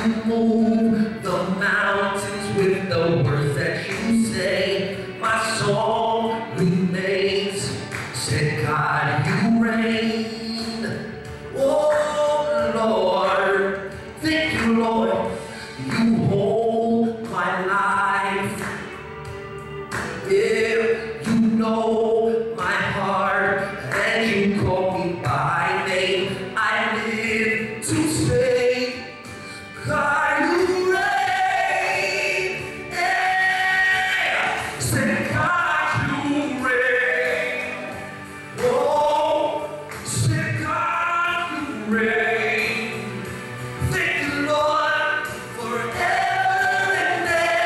you move the mountains with the words that you say. My song remains. Said God, you reign. Oh Lord, thank you, Lord. You hold my life. If you know my heart and you call me by name, I live to say, God, you reign. Yeah. Say, God, you reign. Oh, say, God, you reign. Thank you, Lord, forever and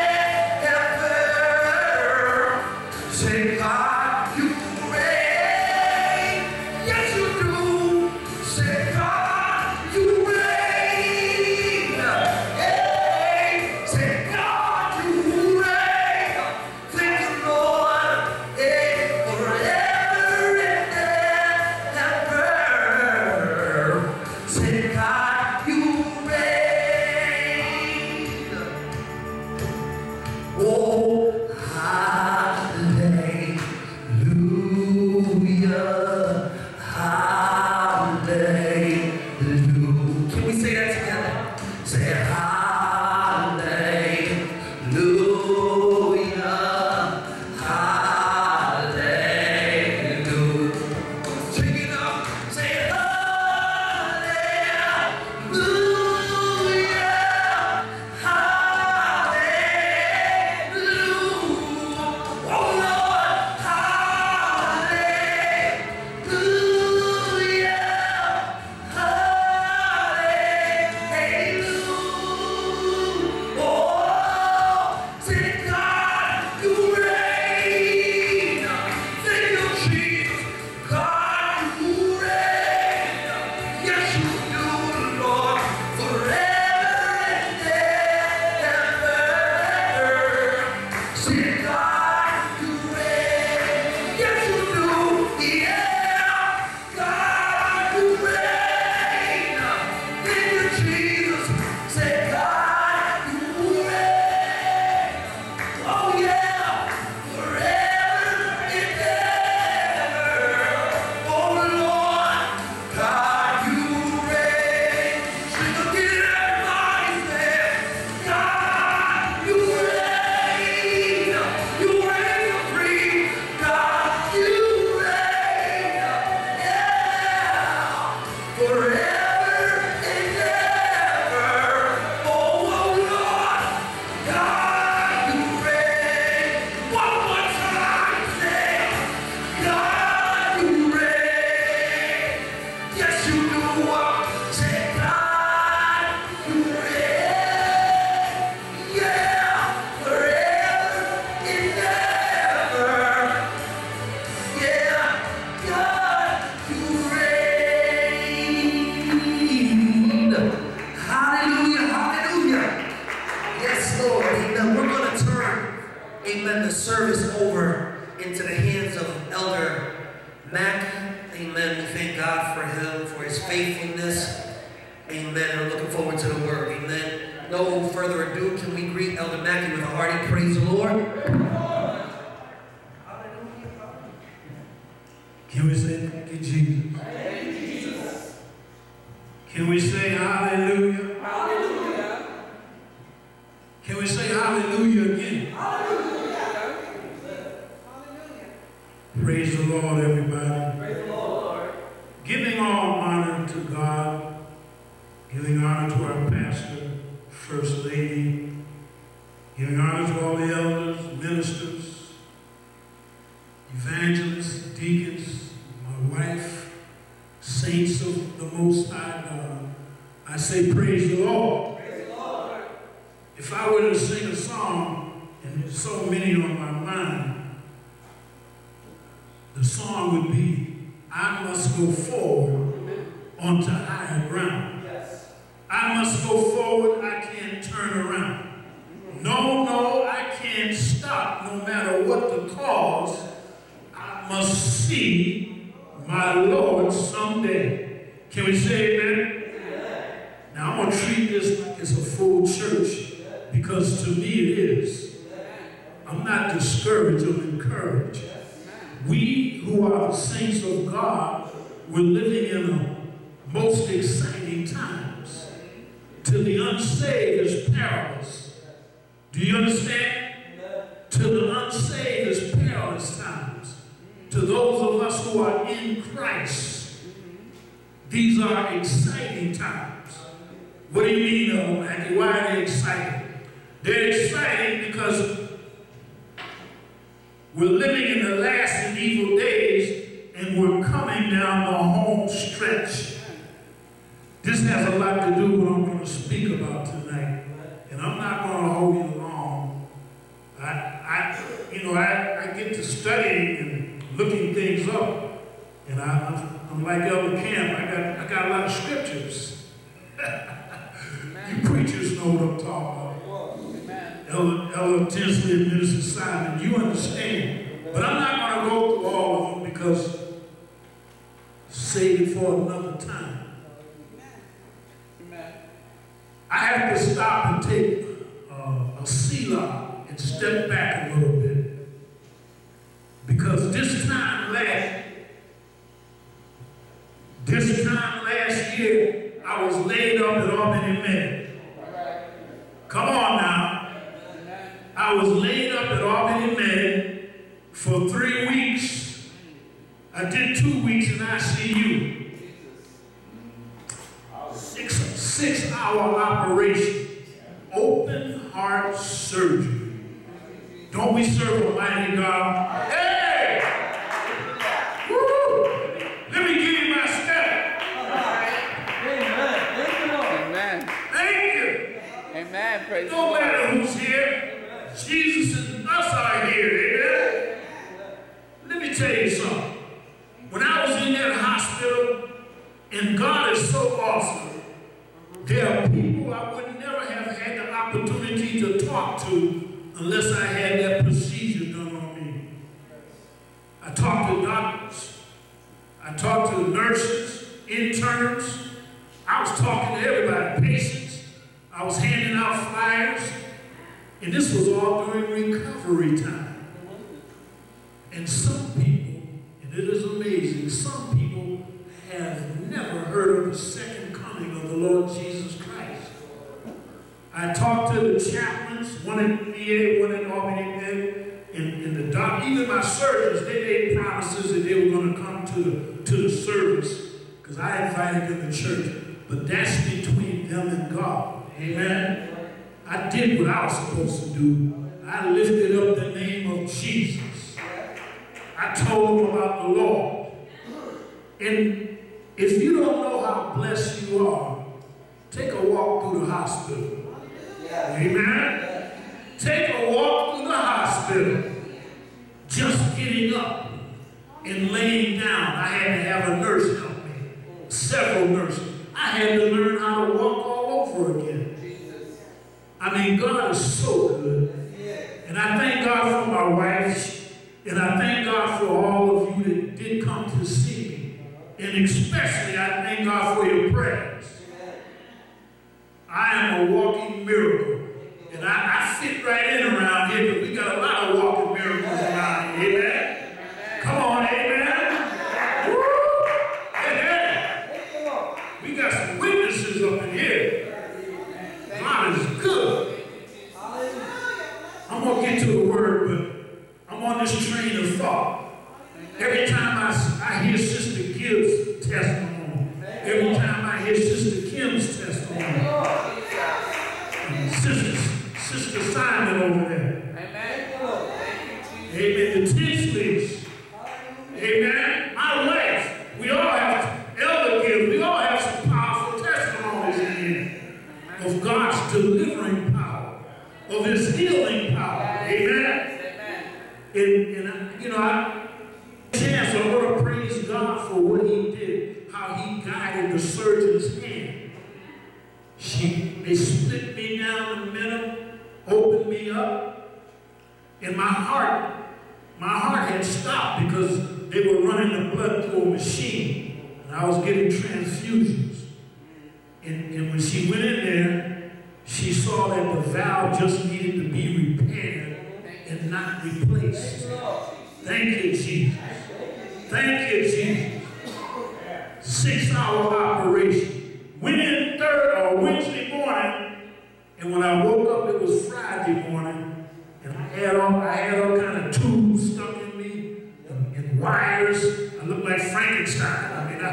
ever. Say, God, you reign. Yes, you do. Say, God, you reign. Hey, say, God, you reign. Thank you, Lord, hey, forever and ever. Say, God, you reign. Oh, hallelujah, hallelujah. Can we say that together? Say hallelujah, hallelujah. Take it up, say hallelujah, hallelujah. Oh Lord, hallelujah, hallelujah. Oh, say God, you reign. Thank you, Jesus. God, you reign. Yes, you do, Lord, forever and ever. Say, God, you reign. Yes, you do. Yeah, God, you reign. Thank you, Jesus. Say, God, you reign. Oh, yeah, forever and ever. Oh, Lord, God, you reign. Sing again, everybody say, God, you reign. You reign supreme. God, you reign. Yeah, forever and ever. Oh, Lord, God, you reign. One more time, say, God, you reign. Yes, you do. Say, God, you reign. Yeah, forever and ever. Yeah, God, you reign. Hallelujah, hallelujah. Yes, Lord, amen. We're going to turn, amen, the service over into the hands of Elder Mack. Amen. We thank God for him, for his faithfulness. Amen. We're looking forward to the word. Amen. No further ado, can we greet Elder Mackey with a hearty praise the Lord? Hallelujah. Can we say thank you, Jesus? Can we say hallelujah? Hallelujah. Can we say hallelujah again? Hallelujah. Praise the Lord, everybody. Praise the Lord. Giving all honor to God, giving honor to our pastor, first lady, giving honor to all the elders, ministers, evangelists, deacons, my wife, saints of the Most High God. I say praise the Lord. Praise the Lord. If I were to sing a song, and there's so many on my mind, the song would be, I must go forward onto higher ground. Yes. I must go forward, I can't turn around. No, I can't stop no matter what the cause. I must see my Lord someday. Can we say amen? Now I'm going to treat this like it's a full church, because to me it is. I'm not discouraged, I'm encouraged. We who are the saints of God, we're living in the most exciting times. To the unsaved is perilous. Do you understand? To the unsaved is perilous times. To those of us who are in Christ, these are exciting times. What do you mean, though, Maggie? Why are they exciting? They're exciting because we're living in the last and evil days, and we're coming down the home stretch. This has a lot to do with what I'm going to speak about tonight, and I'm not going to hold you long. I get to studying and looking things up, and I'm like Elder Camp. I got a lot of scriptures. You preachers know what I'm talking about. Elder Tinsley and Minister Simon, you understand. But I'm not going to go through all of them because save it for another time. I have to stop and take a Selah and step back a little bit. Because this time last year, I was laid up at Albany Med. Come on now. I was laid up at Albany Med for 3 weeks. I did 2 weeks in ICU. 6-hour operation. Open heart surgery. Don't we serve a mighty God? Hey! Woo! Let me give you my step. Amen. Thank you, Lord. Amen. Thank you. Amen. Praise the No Lord. matter who's here, Jesus and us are here. Amen? Let me tell you something. When I was in that hospital, and God is so awesome, there are people I would never have had the opportunity to talk to unless I had that procedure done on me. I talked to doctors. I talked to nurses, interns. I was talking to everybody, patients. I was handing out flyers. And this was all during recovery time. And some people, and it is amazing, some people have never heard of the second coming of the Lord Jesus Christ. I talked to the chaplains, one at VA, one at Albany Med, and the doc, even my surgeons, they made promises that they were going to come to the service because I invited them to church. But that's between them and God. Amen. I did what I was supposed to do. I lifted up the name of Jesus. I told them about the Lord. And if you don't know how blessed you are, take a walk through the hospital. Amen? Take a walk through the hospital. Just getting up and laying down. I had to have a nurse help me. Several nurses. I had to learn how to walk all over again. I mean, God is so good. And I thank God for my wife. And I thank God for all of you that did come to see me. And especially, I thank God for your prayers. I am a walking miracle. And I fit right in around here because we got a lot of walking miracles around here. Amen? Come on, amen? Woo! Hey, hey. We got some witnesses up in here. God is good. I'm going to get to the word, but I'm on this train of thought. Every time I hear Sister Gibbs' testimony, every time I hear Sister Kim's testimony, Sister Simon over there. Amen. Amen. The Tinsleys. Amen. My wife. We all have Elder Gibbs. We all have some powerful testimonies in here of God's delivering power, of His healing power. Amen. And you know, I want to praise God for what He did, how He guided the surgeon's hand. They split me down the middle, opened me up, and my heart had stopped because they were running the blood through a machine, and I was getting transfusions. And when she went in there, she saw that the valve just needed to be repaired and not replaced. Thank you, Jesus. Thank you, Jesus. 6-hour operation. Went in Wednesday morning, and when I woke up, it was Friday morning, and I had all kind of tubes stuck in me and wires. I looked like Frankenstein. I mean,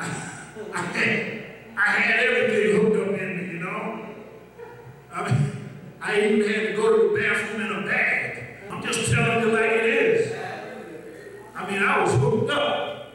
I had everything hooked up in me, you know. I even had to go to the bathroom in a bag. I'm just telling you like it is. I mean, I was hooked up.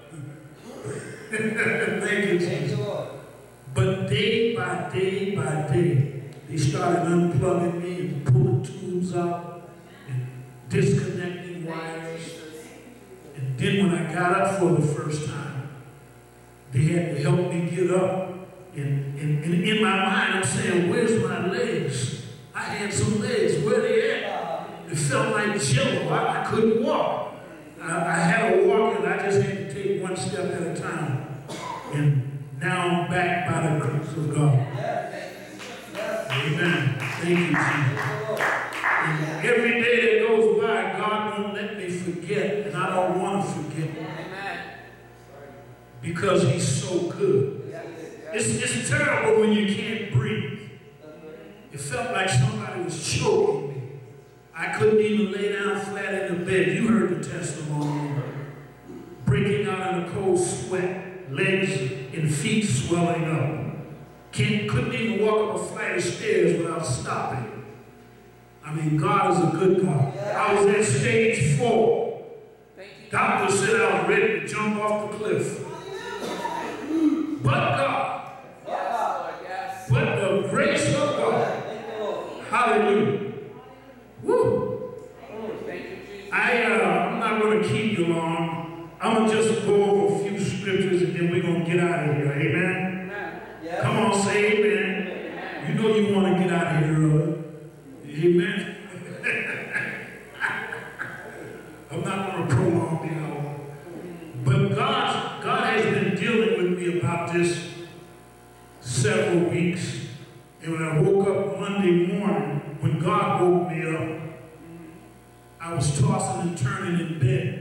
Thank you, Jesus. But day by day, they started unplugging me and pulling tubes out and disconnecting wires. And then when I got up for the first time, they had to help me get up. And in my mind, I'm saying, where's my legs? I had some legs. Where they at? It felt like jello. I couldn't walk. I had a walker, and I just had to take one step at a time. And now I'm back by the grace of God. Amen. Thank you, Jesus. And every day that goes by, God won't let me forget, and I don't want to forget. Because He's so good. It's terrible when you can't breathe. It felt like somebody was choking me. I couldn't even lay down flat in the bed. You heard the testimony. Breaking out in a cold sweat, legs and feet swelling up. Couldn't even walk up a flight of stairs without stopping. I mean, God is a good God. I was at stage 4. Doctor said I was ready to jump off the cliff. But God. But the grace of God. Hallelujah. Woo. I'm not going to keep you long. I'm going to just go over a few scriptures and then we're going to get out of here. Amen? Come on, say amen. You know you want to get out of here early. Amen? I'm not going to prolong the hour. But God has been dealing with me about this several weeks. And when I woke up Monday morning, when God woke me up, I was tossing and turning in bed.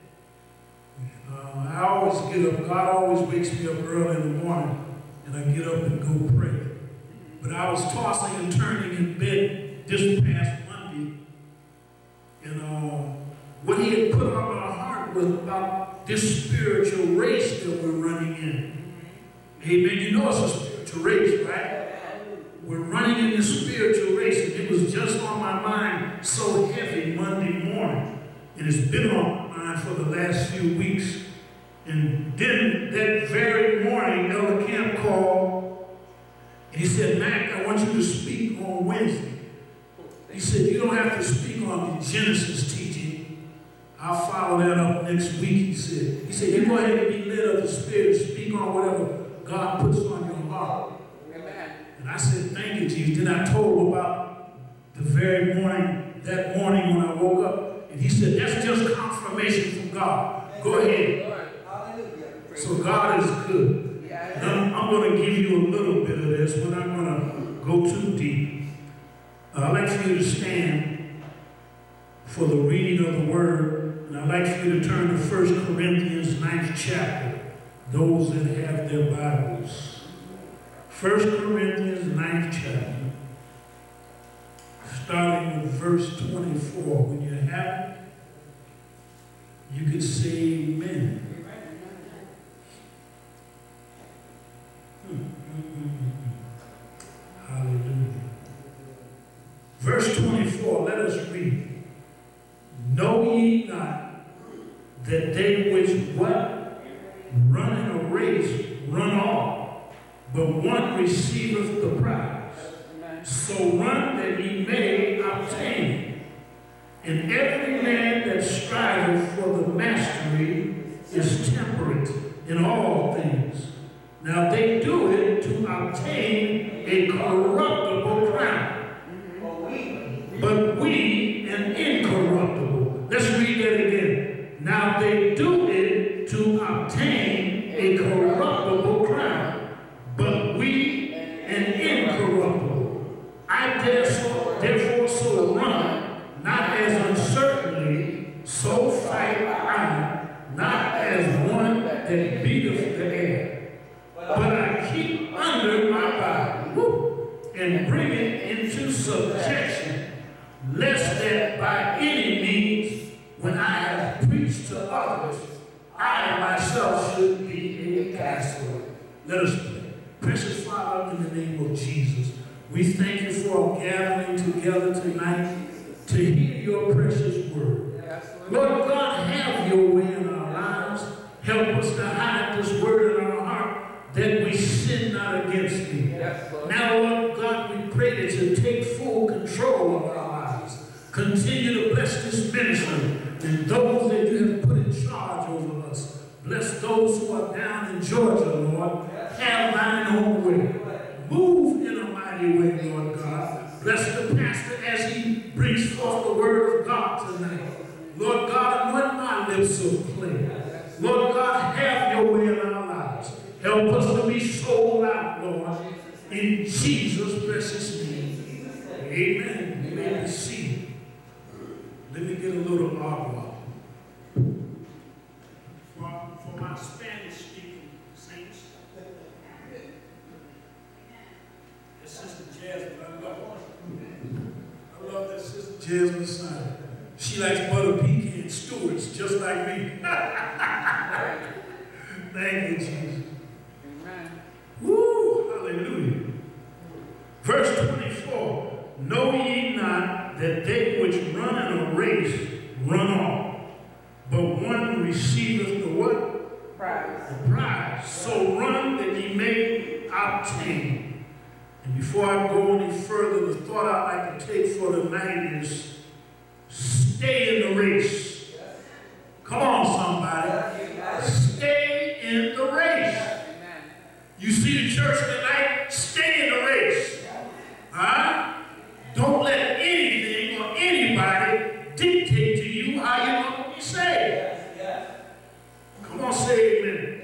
I always get up. God always wakes me up early in the morning, and I get up and go pray. But I was tossing and turning in bed this past Monday, and what He had put on my heart was about this spiritual race that we're running in. Amen. You know it's a spiritual race, right? We're running in this spiritual race, and it was just on my mind so heavy Monday morning. And it's been on my mind for the last few weeks. And then that very morning, Elder Camp called, and he said, Mac, I want you to speak on Wednesday. He said, you don't have to speak on the Genesis teaching. I'll follow that up next week, he said. He said, you go ahead and be led of the Spirit, speak on whatever God puts on your heart. And I said, thank you, Jesus. Then I told him about the very morning, that morning when I woke up. And he said, that's just confirmation from God. Go ahead. So God is good. And I'm going to give you a little bit of this. We're not going to go too deep. I'd like for you to stand for the reading of the Word. And I'd like for you to turn to 1 Corinthians 9th chapter, those that have their Bibles. 1 Corinthians 9th chapter, starting with verse 24. When you have it, you can say amen. Hallelujah. Verse 24, let us read. Know ye not that they which what? Run in a race, run all, but one receiveth the prize. So run that ye may obtain. And every man that striveth for the mastery is temperate in all things. Now they do it to obtain a corruptible crown, but we an incorruptible. Let's read that again. Now they do it to obtain a corruptible crown, but we an incorruptible. I I keep under my body, and bring it into subjection, lest that by any means, when I have preached to others, I myself should be a castaway. Let us pray. Precious Father, in the name of Jesus, we thank you for gathering together tonight to hear your precious word. Lord God, have your way in our lives. Help us to hide this word in our heart that we sin not against thee. Now, Lord God, we pray that you take full control of our lives. Continue to bless this ministry and those that you have put in charge over us. Bless those who are down in Georgia, Lord. Have thine own way. Move in a mighty way, Lord God. Bless the pastor as he brings forth the word of God tonight. Lord God, anoint my lips of clay. Lord God, have your way in our lives. Help us to be sold out, Lord. In Jesus' precious name. Amen. You may be seated. Let me get a little agua. For my Spanish-speaking saints, this Sister Jasmine, I love her. I love that Sister Jasmine son. She likes butter pecan stewards, just like me. Thank you, Jesus. Amen. Woo, hallelujah. Verse 24, know ye not that they which run in a race run all, but one receiveth the what? Prize. The prize. So run that ye may obtain. And before I go any further, the thought I'd like to take for tonight is stay in the race. Come on, somebody. Stay in the race. You see the church tonight? Stay in the race. Huh? Don't let anything or anybody dictate to you how you're going to be saved. Come on, say amen.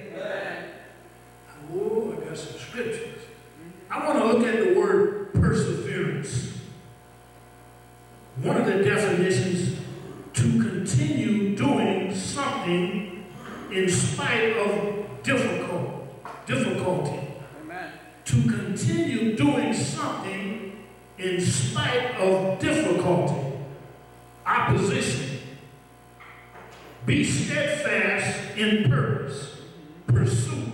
Oh, I got some scriptures. I want to look at the word perseverance. One of the definitions, to continue doing something in spite of difficulty. Amen. To continue doing something in spite of difficulty, opposition. Be steadfast in purpose, pursuit.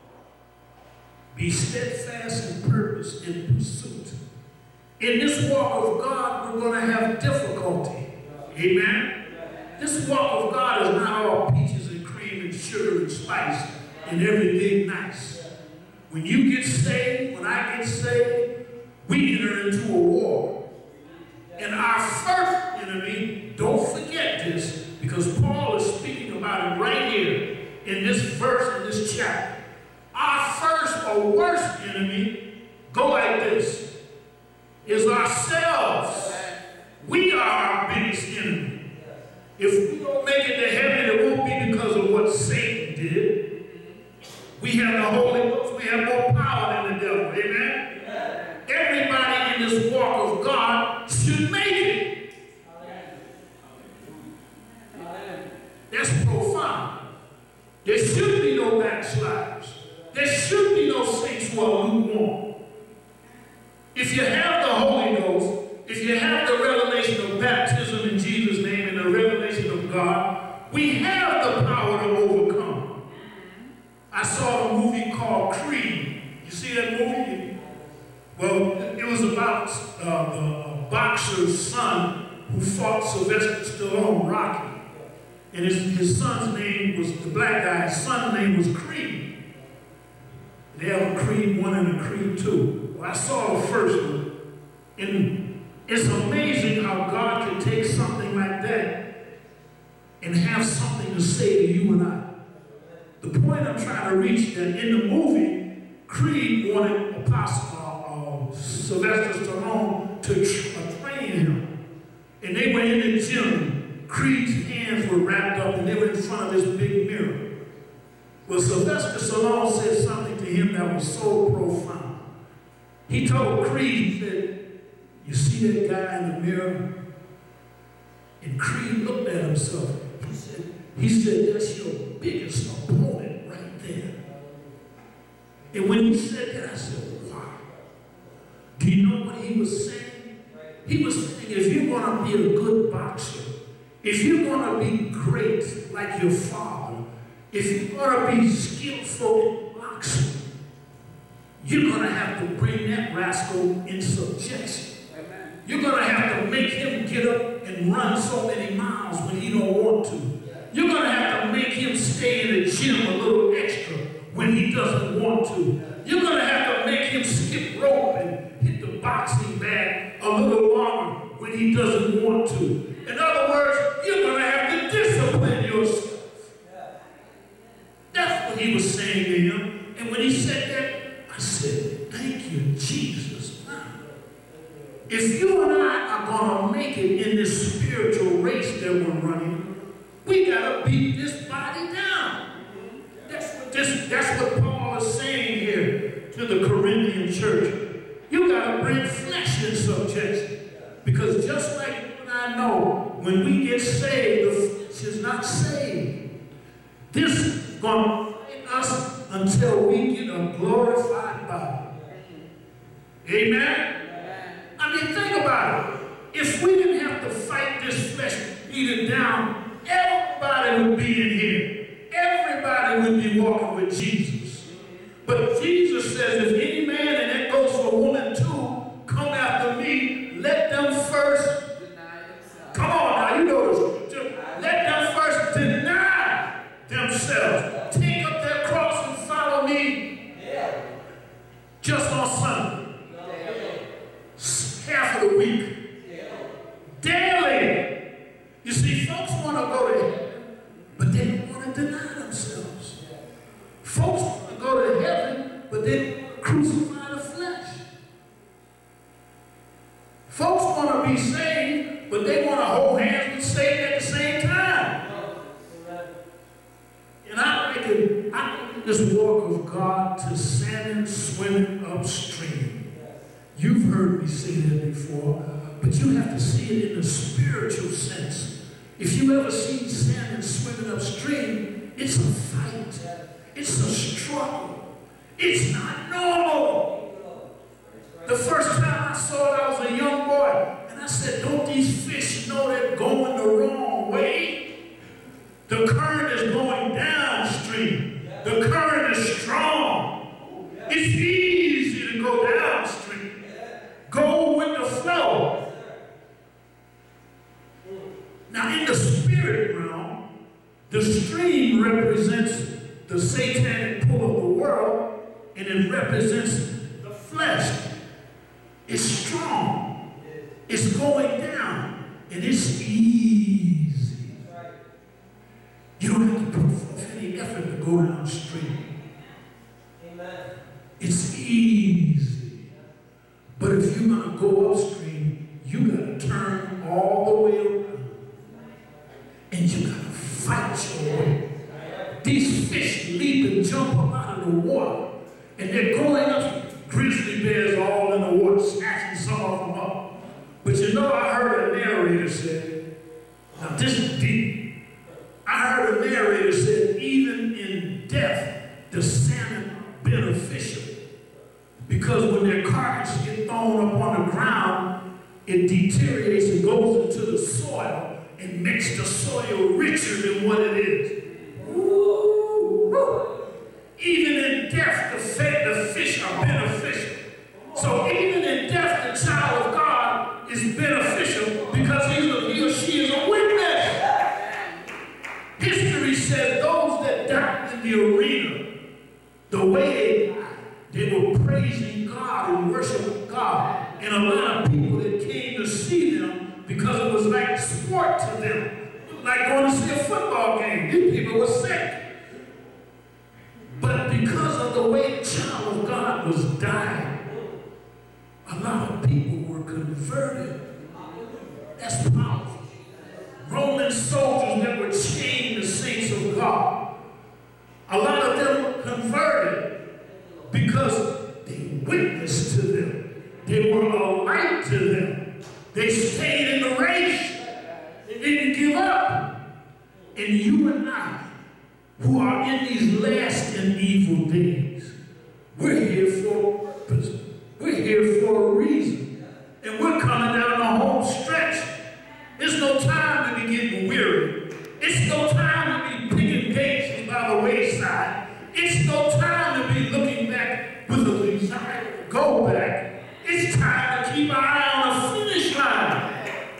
Be steadfast in purpose, in pursuit. In this walk of God, we're going to have difficulty. Amen? This walk of God is not all peaches and cream and sugar and spice and everything nice. When you get saved, when I get saved, we enter into a war. And our first enemy, don't forget this, because Paul is speaking about it right here in this verse, in this chapter. Our first or worst enemy, go like this, is ourselves. We are our biggest enemy. If we don't make it to heaven, it won't be because of what Satan did. We have the Holy Ghost. We have more power than the devil. Amen? Everybody in this walk of God should make it. That's profound. There should be no backsliders. There should be no saints who are lukewarm. If you have the Holy Ghost, if you have the revelation of baptism in Jesus' name and the revelation of God, we have the power to overcome. I saw a movie called Creed. You see that movie? Well, it was about the boxer's son who fought Sylvester Stallone, Rocky. And his son's name was, the black guy's son's name was Creed. They have a Creed 1 and a Creed 2. Well, I saw the first one. And it's amazing how God can take something like that and have something to say to you and I. The point I'm trying to reach, that in the movie, Creed wanted Sylvester Stallone to train him. And they were in the gym. Creed's hands were wrapped up and they were in front of this big mirror. Well, Sylvester Stallone said something to him that was so profound. He told Creed, he said, you see that guy in the mirror? And Creed looked at himself. He said, that's your biggest opponent right there. And when he said that, I said, wow. Do you know what he was saying? He was saying, if you're going to be a good boxer, if you're going to be great like your father, if you're going to be skillful in boxing, you're going to have to bring that rascal in subjection. Amen. You're going to have to make him get up and run so many miles when he don't want to. You're going to have to make him stay in the gym a little extra when he doesn't want to. You're going to have to make him skip rope and hit the boxing bag a little longer when he doesn't want to. In other words, you're going to have to discipline yourself. That's what he was saying to him. And when he said that, I said, thank you, Jesus. If you and I are going to make it in this spiritual race that we're running, we got to beat this body down. That's what Paul is saying here to the Corinthian church. You got to bring flesh in subjection. Because just like you and I know, when we get saved, the flesh is not saved. This is going to fight us until we get a glorified body. Amen? I mean, think about it. If we didn't have to fight this flesh, beat it down, everybody would be in here. Everybody would be walking with Jesus. But Jesus says, if any man, and that goes for a woman too, come after me, let them first deny themselves. Come on now, you know the scripture. Let them first deny themselves. Take up their cross and follow me. Just on Sunday. Half of the week. Daily. You see, folks want to go to heaven, but they don't want to deny themselves. Folks want to go to heaven, but they don't want to crucify the flesh. Folks want to be saved, but they want to hold hands with Satan at the same time. And I liken this walk of God to salmon swimming upstream. You've heard me say that before, but you have to see it in the spiritual sense. If you ever see salmon swimming upstream, it's a fight. It's a struggle. It's not normal. The first time I saw it, I was a young boy, and I said, don't these fish know they're going the wrong way? The current is going downstream. The current is strong. It's easy to go downstream. Go with the flow. Now, in the spirit realm, the stream represents the satanic pull of the world, and it represents the flesh. It's strong. It's going down, and it's easy. You don't have to put forth any effort to go downstream. It's easy. But if you're going to go upstream, you got to turn all the way around. And you got to fight your way. These fish leap and jump up out of the water. And they're going up. Grizzly bears all in the water, snatching some of them up. But you know, I heard a narrator say, now this is deep. I heard a narrator say, even in death, the salmon are beneficial. Because when their carcass get thrown up on the ground, it deteriorates and goes into the soil and makes the soil richer than what it is. Ooh. Even in death, the fish are beneficial. So even in death, the child of God is beneficial because he or she is a witness. History said those that died in the arena, the way they were praising God and worshiping God. And a lot of people that came to see them because it was like sport to them. Like going to see a football game. These people were sick. But because of the way the child of God was dying, a lot of people were converted. That's powerful. Roman soldiers that were chained to saints of God, a lot of them were converted because they witnessed to them. They were a light to them. They stayed in the race. They didn't give up. And you and I, who are in these last and evil days, We're here for a reason. And we're coming down the home stretch. It's no time to be getting weary. It's no time to be picking daisies by the wayside. It's no time to be looking back with a desire to go back. It's time to keep our eye on the finish line.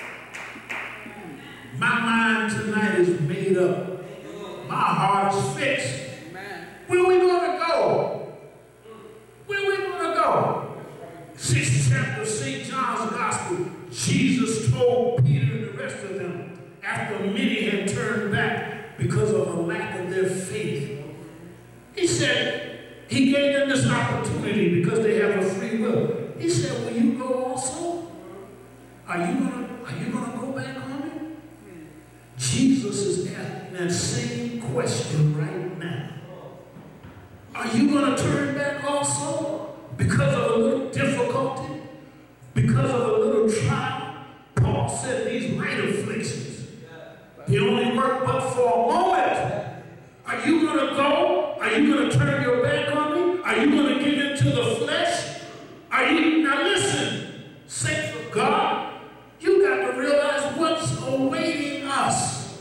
My mind tonight is made up. My heart is fixed. Where are we going to go? Where are we going to go? 6th chapter of St. John's Gospel, Jesus told Peter and the rest of them, after many had turned back because of a lack of their faith. He said, he gave them this opportunity because they have a free will. He said, will you go also? Are you gonna go back home? Jesus is asking that same question right now. Are you going to turn back also? Because of a little difficulty? Because of a little trial? Paul said these light afflictions, they only work but for a moment. Are you going to go? Are you going to turn your back on me? Are you going to give into the flesh? Now listen, saints of God, you got to realize what's awaiting us.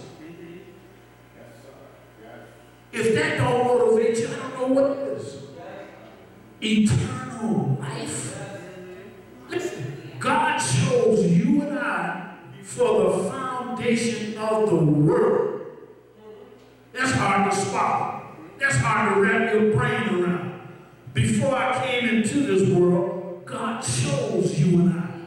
If that don't motivate you, I don't know what is. Eternal life. Listen, God chose you and I for the foundation of the world. That's hard to swallow. That's hard to wrap your brain around. Before I came into this world, God chose you and I.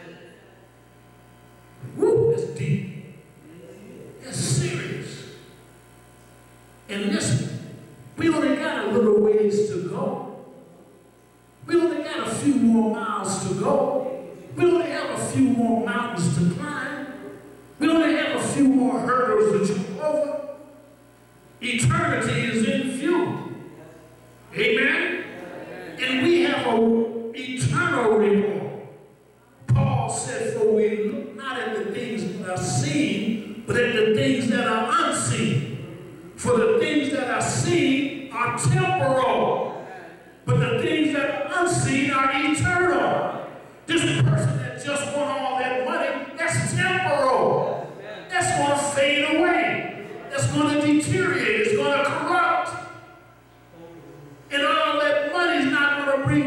Woo, that's deep. That's serious. And listen, we only got a little ways to go. We only got a few more miles to go. We only have a few more mountains to climb. We only have a few more hurdles to jump over. Eternity is in view. Amen? And we have an eternal reward. Paul said, for we look not at the things that are seen, but at the things that are unseen. For the things that are seen are temporal, but the things that are unseen are eternal. This person that just won all that money, that's temporal. That's going to fade away. That's going to deteriorate. It's going to corrupt. And all that money is not going to bring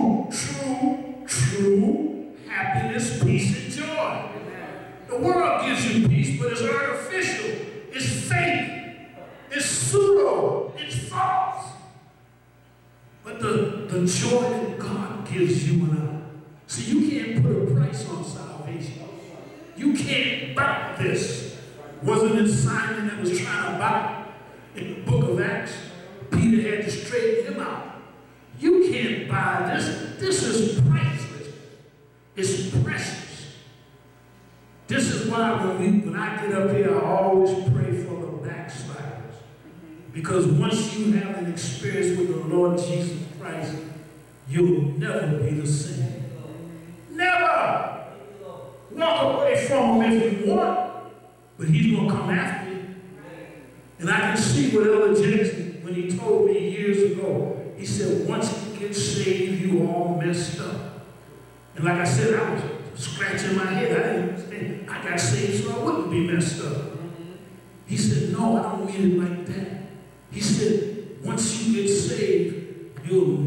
true happiness, peace, and joy. The world gives you peace, but it's artificial. It's fake. It's pseudo. It's false. But the joy that God gives you and I. See, you can't put a price on salvation. You can't buy this. Wasn't it Simon that was trying to buy in the book of Acts? Peter had to straighten him out. You can't buy this. This is priceless. It's precious. This is why when I get up here, I always pray for the backsliders. Because once you have an experience with the Lord Jesus Christ, you'll never be the same. Never! Walk away from him if you want, but he's going to come after you. And I can see what Elder Jackson, when he told me years ago, he said, once you get saved, you all messed up. And like I said, I was scratching my head. I didn't understand. I got saved so I wouldn't be messed up. He said, no, I don't mean it like that. He said, once you get saved, you'll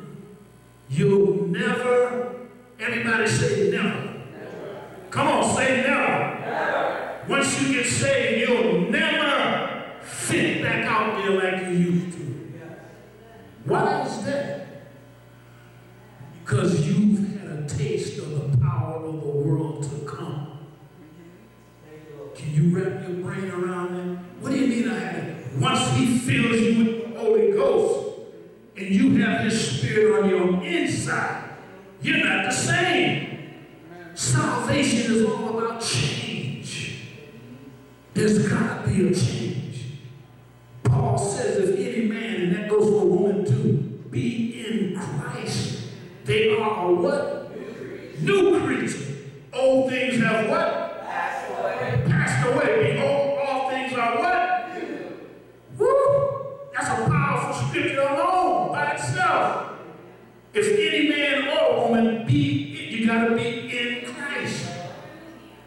never, everybody say never. Come on, say never. Once you get saved, you'll never fit back out there like you used to. Why is that? Because you've had a taste of the power of the world to come. Can you wrap your brain around that? What do you mean I had it? Once he fills you with the Holy Ghost and you have his spirit on your inside, you're not the same. Salvation is all about change. There's got to be a change. Paul says if any man, and that goes for a woman too, be in Christ, they are a what? New creature. Old things have what? Passed away. Passed away. Behold, all things are what? New. Woo! That's a powerful scripture alone by itself.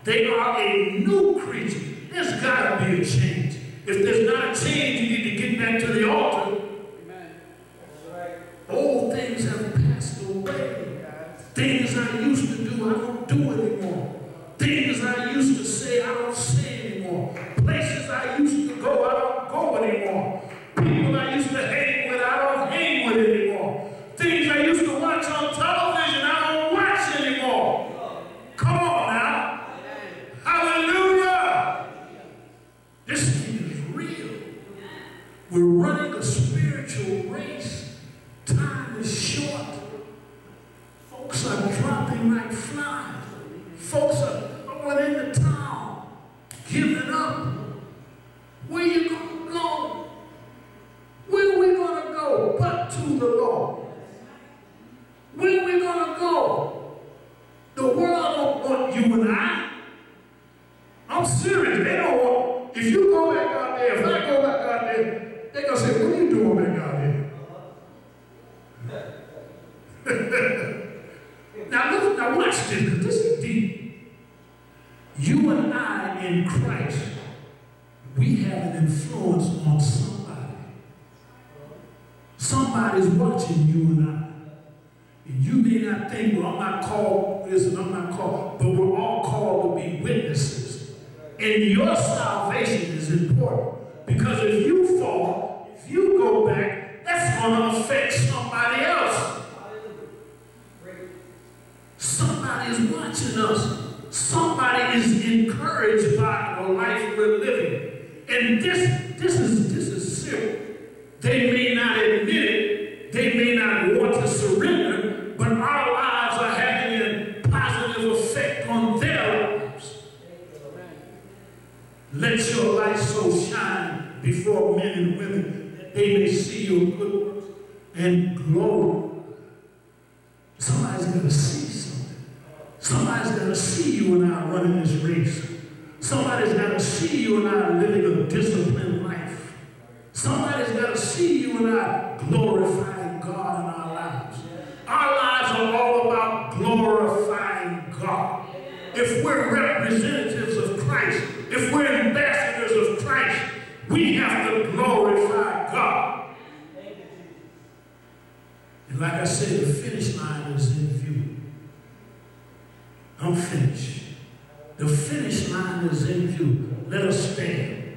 They are a new creature. There's got to be a change. If there's not a change, you need to get back to the altar. Old things have passed away. Things I used to do, I don't do anymore. Things I used to say, I don't say anymore. Places I used to go, I don't go anymore. People I used to hang with, I don't hang with anymore. Things I used to watch on television, I don't watch anymore. Come on now. Hallelujah. This thing is real. We're running a spiritual race. Time is short. Folks are dropping like flies. Folks are going into town, giving up. Where you going to go? Where are we going to go but to the Lord? Where are we going to go? The world don't want you and I. I'm serious. They don't want. If you go back out there, if I go back out there, they're going to say, what are you doing back out there? Now watch this, because this is deep. You and I in Christ, we have an influence on somebody. Somebody's watching you and I. And you may not think, well, I'm not called this and I'm not called, but we're all called to be witnesses. And your salvation is important. Because if you fall, if you go back, that's going to affect somebody else. Somebody is watching us. Somebody is encouraged by the life we're living. And this is serious. They may not admit it. They may not want to surrender, but our lives are having a positive effect on their lives. Let your light so shine before men and women that they may see your good works and glory. Somebody's going to see something. Somebody's going to see you and I running this race. Somebody's got to see you and I living a disciplined life. Somebody's got to see you and I glorifying God in our lives. Our lives are all about glorifying God. If we're representatives of Christ, if we're ambassadors of Christ, we have to glorify God. And like I said, the finish line is in view. I'm finished. The finish line is in view. Let us stand.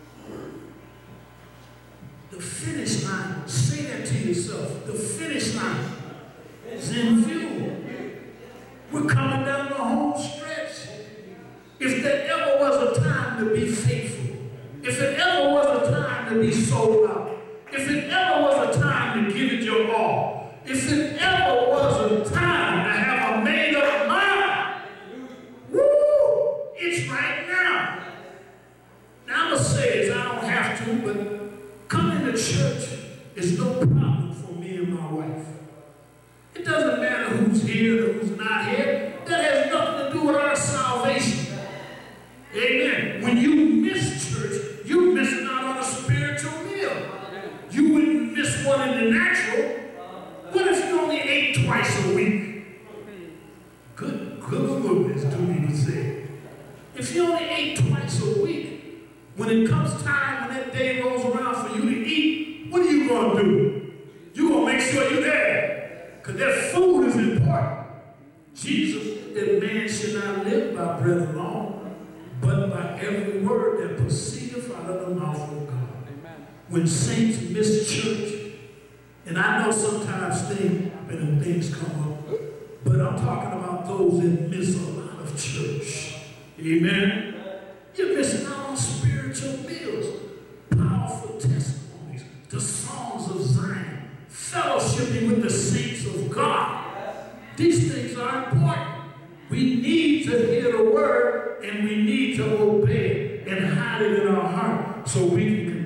The finish line, say that to yourself. The finish line is in view. We're coming down the home stretch. If there ever was a time to be faithful, if it ever was a time to be sold out, if it ever was a time to give it your all, if it ever was a time to have a made-up mind, woo, it's right now. Now I'm going to say this, I don't have to, but coming to church is no problem for me and my wife. It doesn't matter who's here or who's not here. That has nothing to do with our salvation. Amen. When you miss church, you're missing out on a spiritual meal. You wouldn't miss one in the natural. What if you only ate twice a week? Good, as two people say. If you only ate twice a week, when it comes time, when that day rolls around for you to eat, what are you going to do? You're going to make sure you're there. Because that food is important. Jesus, that man should not live by bread alone, but by every word that proceedeth out of the mouth of God. Amen. When saints miss church, and I know sometimes things come up, but I'm talking about those that miss a lot of church. Amen? You're missing out on spiritual meals, powerful testimonies, the songs of Zion, fellowshipping with the saints of God. These things are important. We need to hear the word, and we need to obey and hide it in our heart so we can